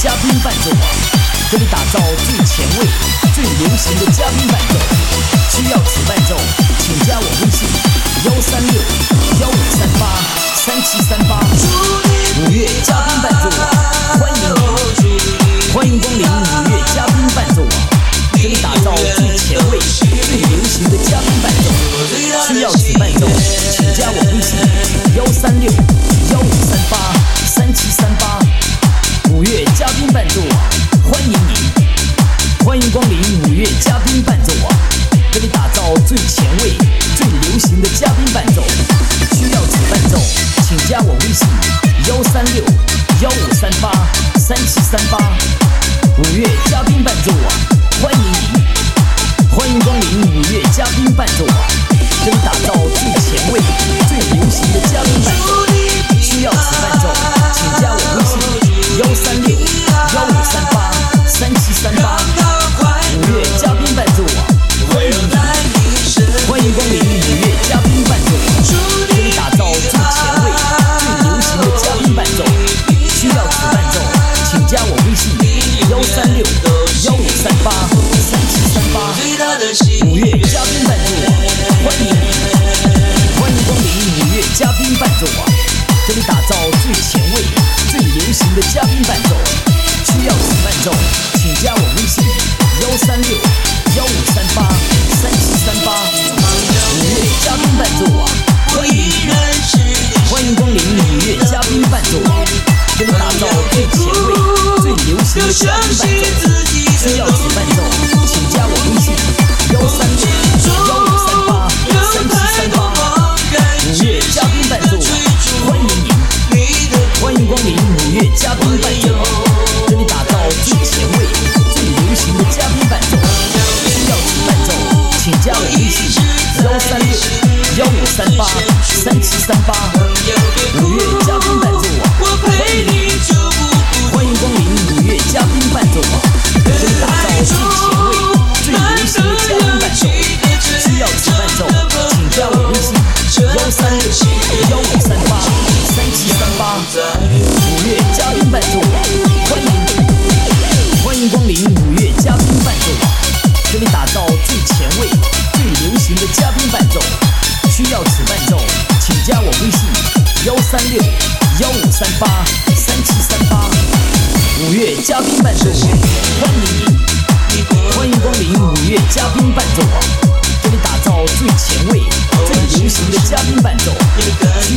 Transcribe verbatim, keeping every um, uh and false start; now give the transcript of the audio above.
嘉宾伴奏网，这里打造最前卫、最流行的嘉宾伴奏。需要此伴奏，请加我微信：幺三六幺五三八三七三八。五月嘉宾伴奏网，欢迎你，欢迎光临五月嘉宾伴奏网，这里打造最前卫、最流行的嘉宾伴奏。需要此伴奏，请加我微信：幺三六幺五三八三七三八。五月嘉宾伴奏网，欢迎你，欢迎光临五月嘉宾伴奏网，这里打造最前卫、最流行的嘉宾伴奏。需要此伴奏，请加我微信：幺三六幺五三八三七三八。五月嘉宾伴奏网，欢迎你，欢迎光临五月嘉宾伴奏网，这里打造最前卫、最流行的嘉宾伴奏。需要此伴奏，请加我微信：幺三六幺五三八三七三八。五月嘉宾伴奏网，欢迎你，欢迎光临五月嘉宾伴奏网，这里打造最前卫、最流行的嘉宾伴奏。需要此伴奏，请加我微信：幺三六幺五三八三七三八。五月嘉宾伴奏网，欢迎你，欢迎光临五月嘉宾伴奏网，这里打造最前卫、最流行的嘉宾伴奏。需要此伴奏，请加我微信：幺三六幺五三八三七三八。五月嘉宾伴奏网，欢迎你，欢迎光临五月嘉宾伴奏网，这里打造最前卫、最流行的嘉宾伴奏。需要此伴奏，请加我微信：幺三六幺五三八三七三八。五月嘉宾伴奏网，欢迎你，欢迎光临五月嘉宾伴奏网，这里打造最前卫、最流行的嘉宾伴奏。需要此伴奏，请加我微信：幺三六幺五三八三七三八。五月嘉宾伴奏网，欢迎你，欢迎光临五月嘉宾伴奏网，这里打造最前卫、最流行的嘉宾伴奏。需要此伴奏，请加我微信：幺三六幺五三八三七三八。五月嘉宾伴奏网，欢迎你，欢迎光临五月嘉宾伴奏网，这里打造最前卫、最流行的嘉宾伴奏。需要此伴奏，请加我微信：幺三六幺五三八三七三八。五月嘉宾伴奏网，欢迎你，欢迎光临五月嘉宾伴奏网，这里打造最前卫、最流行的嘉宾伴奏。需